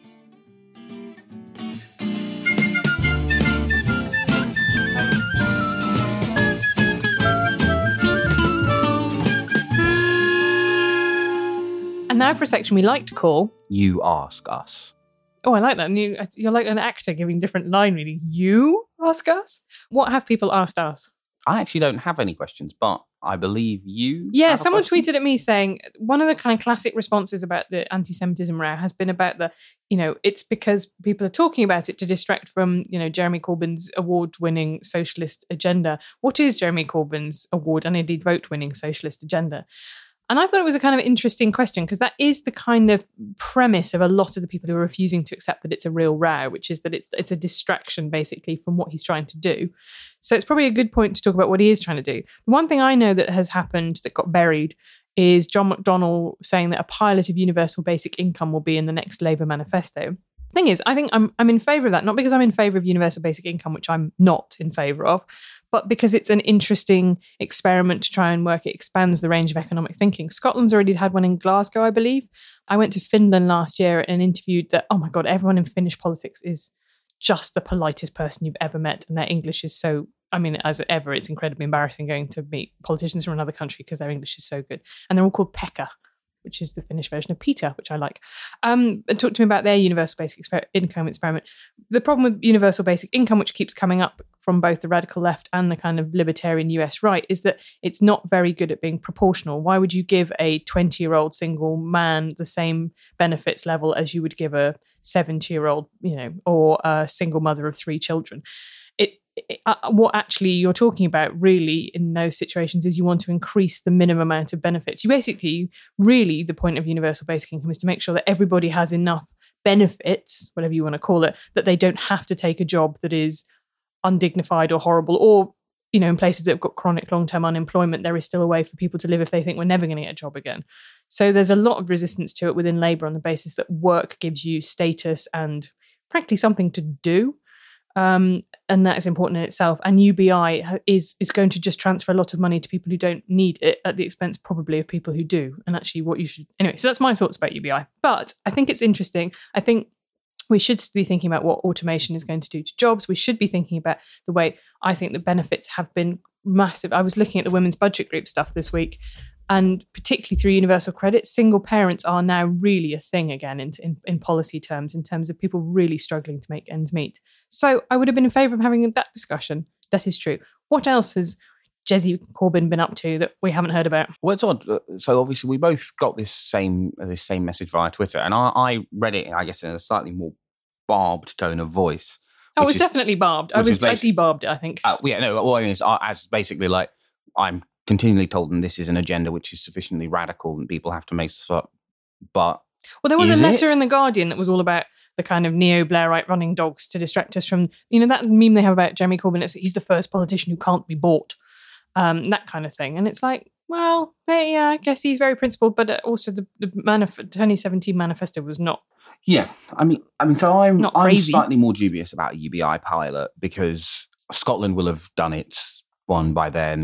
And now for a section we like to call You Ask Us. Oh, I like that. And you, you're like an actor giving different line reading. You ask us? What have people asked us? I actually don't have any questions, but I believe you. Yeah, someone tweeted at me saying one of the kind of classic responses about the anti-Semitism row has been about the, you know, it's because people are talking about it to distract from, you know, Jeremy Corbyn's award-winning socialist agenda. What is Jeremy Corbyn's award and indeed vote-winning socialist agenda? And I thought it was a kind of interesting question because that is the kind of premise of a lot of the people who are refusing to accept that it's a real row, which is that it's it's a distraction basically from what he's trying to do. So it's probably a good point to talk about what he is trying to do. One thing I know that has happened that got buried is John McDonnell saying that a pilot of universal basic income will be in the next Labour manifesto. Thing is, I think I'm I'm in favour of that, not because I'm in favour of universal basic income, which I'm not in favour of, but because it's an interesting experiment to try and work. It expands the range of economic thinking. Scotland's already had one in Glasgow, I believe. I went to Finland last year and interviewed that, oh my God, everyone in Finnish politics is just the politest person you've ever met. And their English is so, I mean, as ever, it's incredibly embarrassing going to meet politicians from another country because their English is so good. And they're all called Pekka, which is the Finnish version of Peter, which I like. Um, and talk to me about their universal basic exper- income experiment. The problem with universal basic income, which keeps coming up from both the radical left and the kind of libertarian U S right, is that it's not very good at being proportional. Why would you give a twenty-year-old single man the same benefits level as you would give a seventy-year-old, you know, or a single mother of three children? It Uh, what actually you're talking about really in those situations is you want to increase the minimum amount of benefits. You basically, really, the point of universal basic income is to make sure that everybody has enough benefits, whatever you want to call it, that they don't have to take a job that is undignified or horrible, or, you know, in places that have got chronic long-term unemployment, there is still a way for people to live if they think we're never going to get a job again. So there's a lot of resistance to it within Labour on the basis that work gives you status and, frankly, something to do. Um, and that is important in itself. And U B I is is going to just transfer a lot of money to people who don't need it at the expense probably of people who do. And actually what you should... Anyway, so that's my thoughts about U B I. But I think it's interesting. I think we should be thinking about what automation is going to do to jobs. We should be thinking about the way I think the benefits have been massive. I was looking at the Women's Budget Group stuff this week, and particularly through universal credit, single parents are now really a thing again in, in, in policy terms, in terms of people really struggling to make ends meet. So I would have been in favour of having that discussion. That is true. What else has Jezzy Corbyn been up to that we haven't heard about? Well, it's odd. So obviously we both got this same this same message via Twitter, and I, I read it, I guess, in a slightly more barbed tone of voice. Oh, it was is, definitely barbed. I was I debarbed it, I think. Uh, yeah, no, what I mean is, uh, as basically like, I'm continually told them this is an agenda which is sufficiently radical and people have to make stuff up. But well, there was a letter it? in The Guardian that was all about the kind of neo-Blairite running dogs to distract us from, you know, that meme they have about Jeremy Corbyn. It's he's the first politician who can't be bought, um, that kind of thing. And it's like, well, yeah, I guess he's very principled, but also the, the manif- twenty seventeen manifesto was not. Yeah, I mean, I mean, so I'm not I'm crazy. slightly more dubious about a U B I pilot because Scotland will have done its one by then.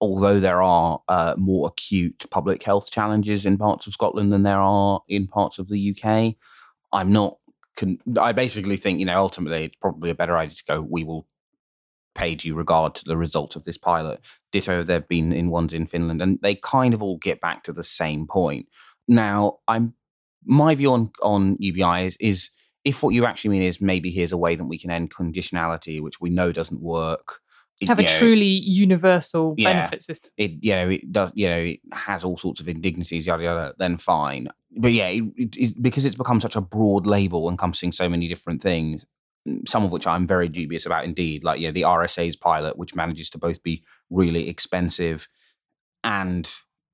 although there are uh, more acute public health challenges in parts of Scotland than there are in parts of the U K, I'm not. Con- I basically think, you know, ultimately it's probably a better idea to go, we will pay due regard to the result of this pilot. Ditto, there have been in ones in Finland, and they kind of all get back to the same point. Now, I'm my view on, on U B I is, is if what you actually mean is maybe here's a way that we can end conditionality, which we know doesn't work. It, Have a you know, truly universal yeah, benefit system. It, you know, it does, you know, it has all sorts of indignities, yada, yada, then fine. But yeah, it, it, it, because it's become such a broad label encompassing so many different things, some of which I'm very dubious about indeed, like, yeah, the R S A's pilot, which manages to both be really expensive and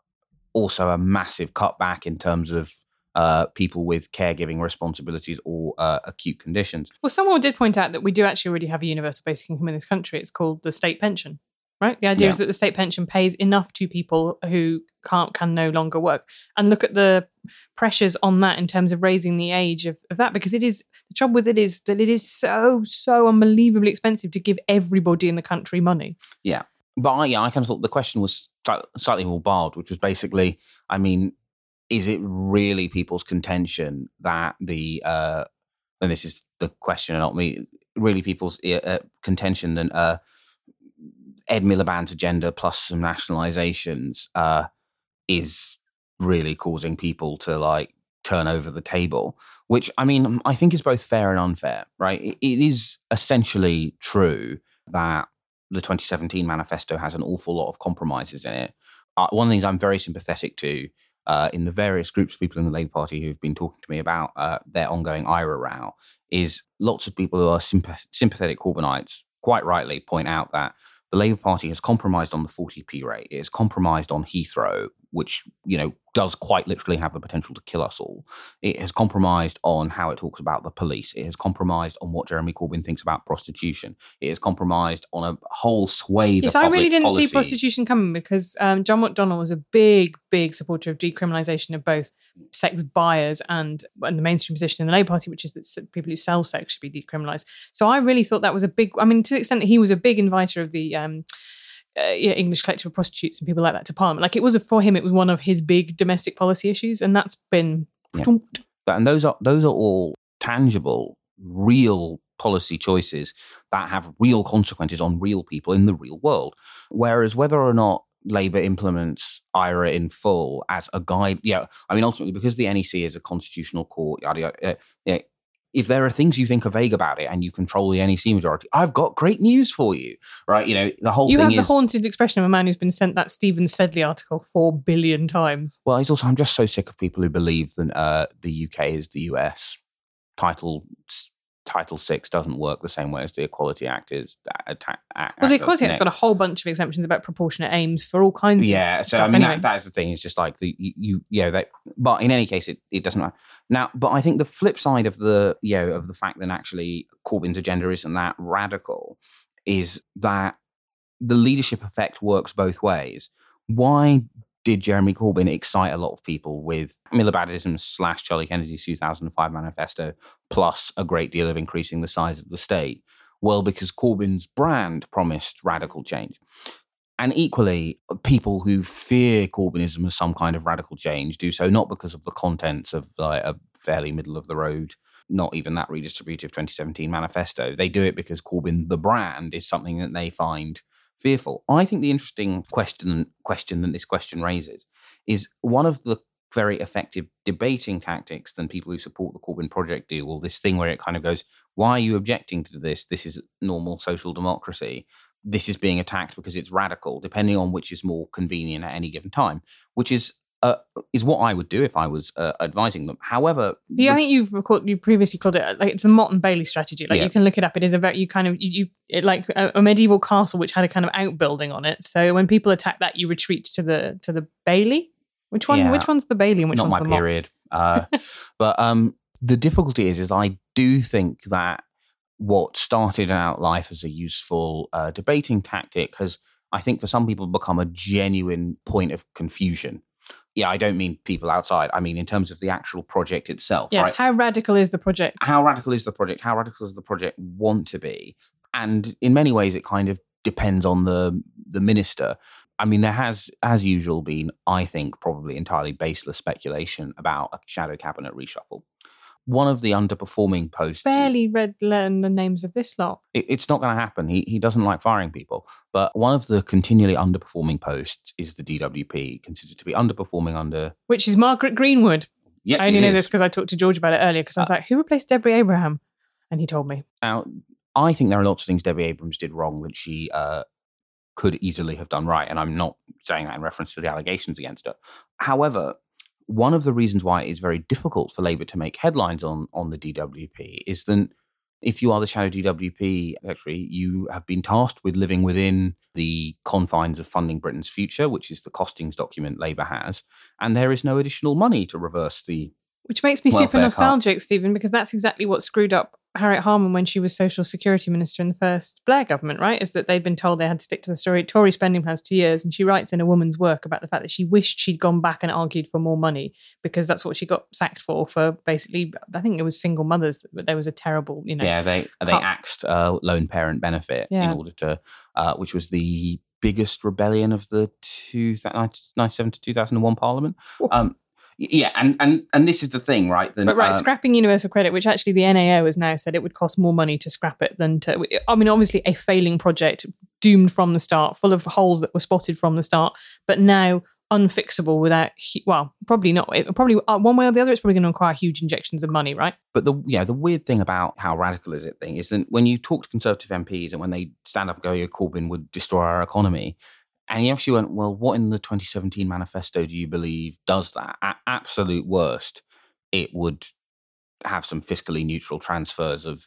also a massive cutback in terms of uh, people with caregiving responsibilities or uh, acute conditions. Well, someone did point out that we do actually already have a universal basic income in this country. It's called the state pension, right? The idea Yeah. is that the state pension pays enough to people who can't, can no longer work. And look at the pressures on that in terms of raising the age of, of that, because it is, the trouble with it is that it is so, so unbelievably expensive to give everybody in the country money. Yeah. But I, yeah, I kind of thought the question was slightly more barbed, which was basically, I mean, is it really people's contention that the, uh, and this is the question and not me, really people's uh, contention that uh, Ed Miliband's agenda plus some nationalisations uh, is really causing people to like turn over the table, which, I mean, I think is both fair and unfair, right? It, it is essentially true that the twenty seventeen manifesto has an awful lot of compromises in it. Uh, one of the things I'm very sympathetic to uh, in the various groups of people in the Labour Party who've been talking to me about uh, their ongoing I R A row is lots of people who are sympath- sympathetic Corbynites quite rightly point out that the Labour Party has compromised on the forty p rate. It has compromised on Heathrow, which, you know, does quite literally have the potential to kill us all. It has compromised on how it talks about the police. It has compromised on what Jeremy Corbyn thinks about prostitution. It has compromised on a whole swathe Yes, of public I really didn't policy. see prostitution coming because um, John McDonnell was a big, big supporter of decriminalisation of both sex buyers and, and the mainstream position in the Labour Party, which is that people who sell sex should be decriminalised. So I really thought that was a big, I mean, to the extent that he was a big inviter of the um, uh, yeah, English collective of prostitutes and people like that to Parliament. Like it was, a, for him, it was one of his big domestic policy issues, and that's been... Yeah. And those are those are all tangible, real policy choices that have real consequences on real people in the real world. Whereas whether or not Labour implements I R A in full as a guide, yeah, I mean, ultimately, because the N E C is a constitutional court, yada, yada, uh, yeah, if there are things you think are vague about it and you control the N E C majority, I've got great news for you, right? You know, the whole you thing have the is... haunted expression of a man who's been sent that Stephen Sedley article four billion times. Well, it's also, I'm just so sick of people who believe that uh, the U K is the U S. Title Title Six doesn't work the same way as the Equality Act is. Attack, act, well, the Equality Act's got a whole bunch of exemptions about proportionate aims for all kinds yeah, of so stuff. I mean, anyway. that, that is the thing. It's just like the you, you yeah. That, but in any case, it, it doesn't matter now. But I think the flip side of the you know of the fact that actually Corbyn's agenda isn't that radical is that the leadership effect works both ways. Why did Jeremy Corbyn excite a lot of people with Milibandism slash Charlie Kennedy's two thousand five manifesto, plus a great deal of increasing the size of the state? Well, because Corbyn's brand promised radical change. And equally, people who fear Corbynism as some kind of radical change do so not because of the contents of like, a fairly middle-of-the-road, not even that redistributive twenty seventeen manifesto. They do it because Corbyn, the brand, is something that they find fearful. I think the interesting question question that this question raises is one of the very effective debating tactics than people who support the Corbyn project do. Well, this thing where it kind of goes, why are you objecting to this? This is normal social democracy. This is being attacked because it's radical, depending on which is more convenient at any given time, which is uh, is what I would do if I was uh, advising them. However, yeah, the, I think you've recorded, you previously called it like it's a Mott and Bailey strategy. Like Yeah. you can look it up. It is a very you kind of you, you it, like a, a medieval castle which had a kind of outbuilding on it. So when people attack that, you retreat to the to the Bailey. Which one? Yeah. Which one's the Bailey and which not one's my the Mott? period. Uh, but um, the difficulty is, is I do think that what started out life as a useful uh, debating tactic has, I think, for some people become a genuine point of confusion. Yeah, I don't mean people outside. I mean in terms of the actual project itself. Yes. Right? How radical is the project? How radical is the project? How radical does the project want to be? And in many ways, it kind of depends on the the minister. I mean, there has, as usual, been, I think, probably entirely baseless speculation about a shadow cabinet reshuffle. One of the underperforming posts... Barely read learn the names of this lot. It, it's not going to happen. He he doesn't like firing people. But one of the continually underperforming posts is the D W P, considered to be underperforming under... Which is Margaret Greenwood. Yeah, I only know is. this because I talked to George about it earlier, because I was uh, like, who replaced Debbie Abraham? And he told me. Now, I think there are lots of things Debbie Abrams did wrong that she uh, could easily have done right. And I'm not saying that in reference to the allegations against her. However, one of the reasons why it is very difficult for Labour to make headlines on, on the D W P is that if you are the shadow D W P secretary, you have been tasked with living within the confines of Funding Britain's Future, which is the costings document Labour has, and there is no additional money to reverse the Which makes me super nostalgic, cut. Stephen, because that's exactly what screwed up Harriet Harman when she was Social Security Minister in the first Blair government, right? Is that they'd been told they had to stick to the story, Tory spending plans for two years. And she writes in A Woman's Work about the fact that she wished she'd gone back and argued for more money because that's what she got sacked for, for basically, I think it was single mothers, but there was a terrible, you know. Yeah, they they cut. axed uh, lone parent benefit Yeah. in order to, uh, which was the biggest rebellion of the two, nineteen ninety-seven to two thousand one Parliament. Oh. Um, Yeah, and, and and this is the thing, right? Then, but right, uh, scrapping universal credit, which actually the N A O has now said it would cost more money to scrap it than to... I mean, obviously a failing project, doomed from the start, full of holes that were spotted from the start, but now unfixable without... Well, probably not. It, probably uh, one way or the other, it's probably going to require huge injections of money, right? But the yeah, the weird thing about how radical is it thing is that when you talk to Conservative M Ps and when they stand up and go, "Yeah, Corbyn would destroy our economy," and you actually went, well, what in the twenty seventeen manifesto do you believe does that? At absolute worst, it would have some fiscally neutral transfers of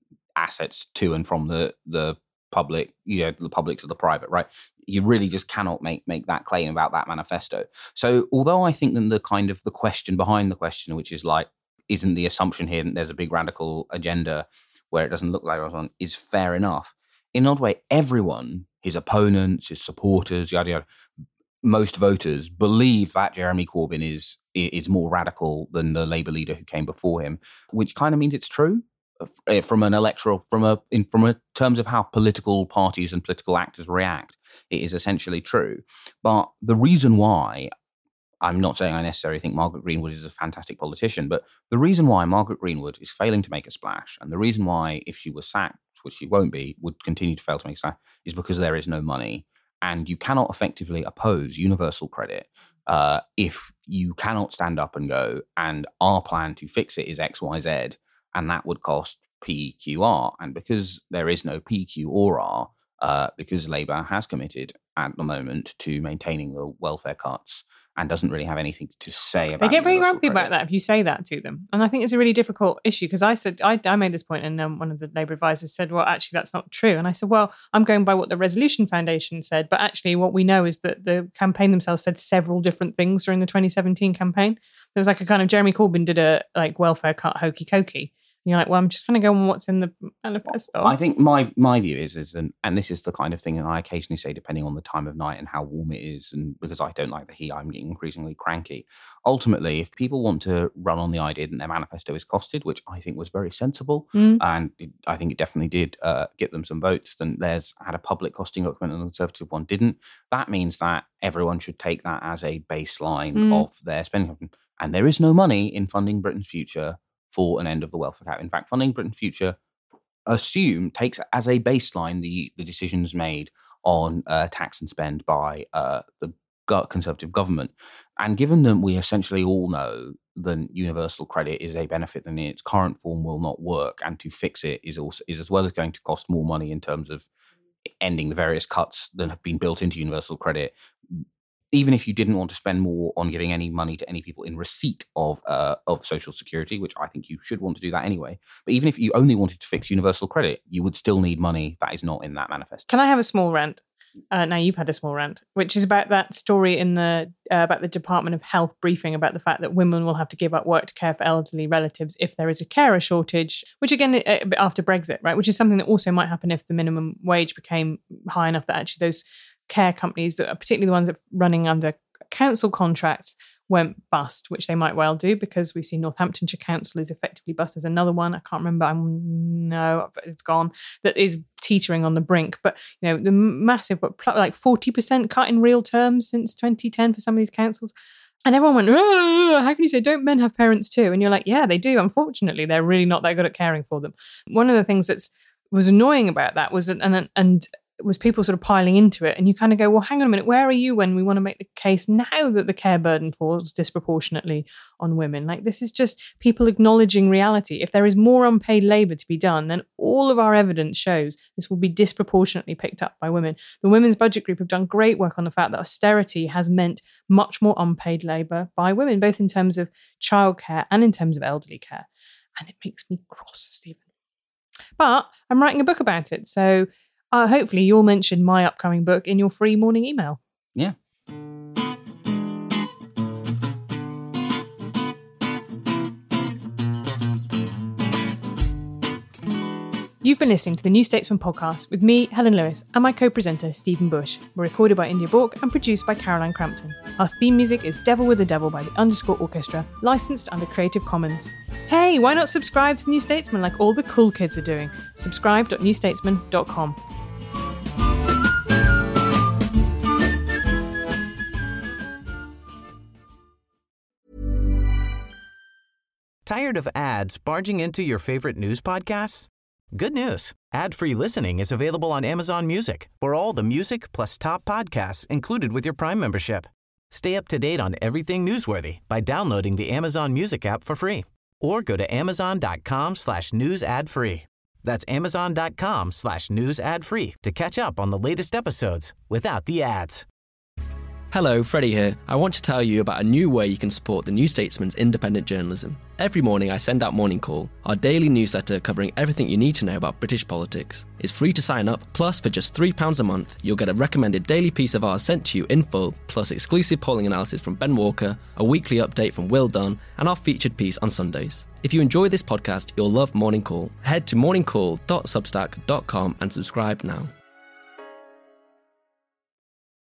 assets to and from the the public, you know, the public to the private, right? You really just cannot make make that claim about that manifesto. So although I think that the kind of the question behind the question, which is like, isn't the assumption here that there's a big radical agenda where it doesn't look like it is fair enough. In another way, everyone, his opponents, his supporters, yada yada, most voters believe that Jeremy Corbyn is is more radical than the Labour leader who came before him, which kind of means it's true from an electoral, from a in from a terms of how political parties and political actors react. It is essentially true, but the reason why. I'm not saying I necessarily think Margaret Greenwood is a fantastic politician, but the reason why Margaret Greenwood is failing to make a splash, and the reason why, if she was sacked, which she won't be, would continue to fail to make a splash, is because there is no money. And you cannot effectively oppose universal credit uh, if you cannot stand up and go, and our plan to fix it is X, Y, Z, and that would cost P, Q, R. And because there is no P, Q, or R, uh, because Labour has committed at the moment to maintaining the welfare cuts, and doesn't really have anything to say about it. They get very universal grumpy credit. about that if you say that to them. And I think it's a really difficult issue because I said, I, I made this point and um, one of the Labour advisors said, well, actually, that's not true. And I said, well, I'm going by what the Resolution Foundation said. But actually, what we know is that the campaign themselves said several different things during the twenty seventeen campaign. There was like a kind of Jeremy Corbyn did a like welfare cut hokey cokey. And you're like, well, I'm just going to go on what's in the manifesto. I think my my view is, is and, and this is the kind of thing that I occasionally say, depending on the time of night and how warm it is, and because I don't like the heat, I'm getting increasingly cranky. Ultimately, if people want to run on the idea that their manifesto is costed, which I think was very sensible, Mm. and it, I think it definitely did uh, get them some votes, then theirs had a public costing document and the Conservative one didn't. That means that everyone should take that as a baseline Mm. of their spending. And there is no money in Funding Britain's Future for an end of the welfare cap. In fact, Funding Britain's Future assume takes as a baseline the, the decisions made on uh, tax and spend by uh, the go- Conservative government. And given that we essentially all know that universal credit is a benefit that in its current form will not work, and to fix it is also is as well as going to cost more money in terms of ending the various cuts that have been built into universal credit. Even if you didn't want to spend more on giving any money to any people in receipt of uh, of Social Security, which I think you should want to do that anyway, but even if you only wanted to fix universal credit, you would still need money that is not in that manifesto. Can I have a small rant? Uh, now you've had a small rant, which is about that story in the uh, about the Department of Health briefing about the fact that women will have to give up work to care for elderly relatives if there is a carer shortage, which again, a bit after Brexit, right? Which is something that also might happen if the minimum wage became high enough that actually those care companies, that are particularly the ones that are running under council contracts, went bust, which they might well do, because we see Northamptonshire Council is effectively bust. There's another one, I can't remember, I'm no, it's gone, that is teetering on the brink. But, you know, the massive, but like forty percent cut in real terms since twenty ten for some of these councils. And everyone went, oh, how can you say, don't men have parents too? And you're like, yeah, they do. Unfortunately, they're really not that good at caring for them. One of the things that's was annoying about that was, and and, and was people sort of piling into it. And you kind of go, well, hang on a minute, where are you when we want to make the case now that the care burden falls disproportionately on women? Like, this is just people acknowledging reality. If there is more unpaid labour to be done, then all of our evidence shows this will be disproportionately picked up by women. The Women's Budget Group have done great work on the fact that austerity has meant much more unpaid labour by women, both in terms of childcare and in terms of elderly care. And it makes me cross, Stephen. But I'm writing a book about it, so Uh, hopefully you'll mention my upcoming book in your free morning email. Yeah. You've been listening to the New Statesman podcast with me, Helen Lewis, and my co-presenter, Stephen Bush. We're recorded by India Bork and produced by Caroline Crampton. Our theme music is Devil with the Devil by the Underscore Orchestra, licensed under Creative Commons. Hey, why not subscribe to the New Statesman like all the cool kids are doing? subscribe dot new statesman dot com. Tired of ads barging into your favorite news podcasts? Good news. Ad-free listening is available on Amazon Music for all the music plus top podcasts included with your Prime membership. Stay up to date on everything newsworthy by downloading the Amazon Music app for free or go to amazon.com slash news ad free. That's amazon.com slash news ad free to catch up on the latest episodes without the ads. Hello, Freddie here. I want to tell you about a new way you can support the New Statesman's independent journalism. Every morning I send out Morning Call, our daily newsletter covering everything you need to know about British politics. It's free to sign up, plus for just three pounds a month, you'll get a recommended daily piece of ours sent to you in full, plus exclusive polling analysis from Ben Walker, a weekly update from Will Dunn, and our featured piece on Sundays. If you enjoy this podcast, you'll love Morning Call. Head to morning call dot substack dot com and subscribe now.